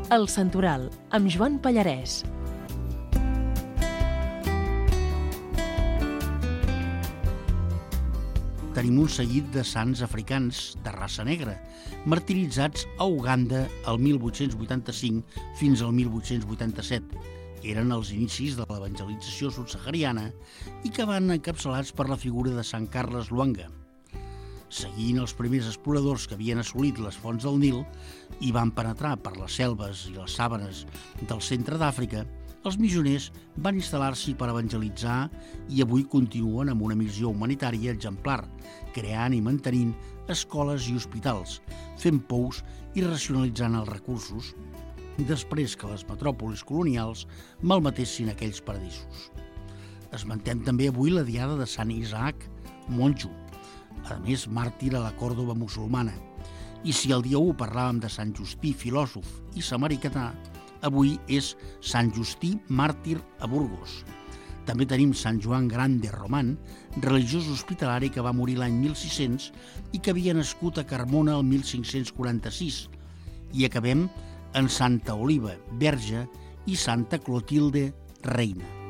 El Santoral, amb Joan Pallarès. Tenim un seguit de sants africans de raça negra, martiritzats a Uganda el 1885 fins al 1887. Eren els inicis de l'evangelització subsahariana i que van encapçalats per la figura de Sant Carles Luanga. Seguint els primers exploradors que havien assolit les fonts del Nil i van penetrar per les selves i les sàbanes del centre d'Àfrica, els missioners van instal·lar-s'hi per evangelitzar i avui continuen amb una missió humanitària exemplar, creant i mantenint escoles i hospitals, fent pous i racionalitzant els recursos, després que les metròpolis colonials malmetessin aquells paradisos. Esmentem també avui la diada de Sant Isaac monjo, a més màrtir a la Còrdova musulmana. I si el dia 1 parlàvem de Sant Justí, filòsof i samarità, avui és Sant Justí màrtir a Burgos. També tenim Sant Joan Grande Román, religiós hospitalari que va morir l'any 1600 i que havia nascut a Carmona el 1546. I acabem en Santa Oliva, verge, i Santa Clotilde, reina.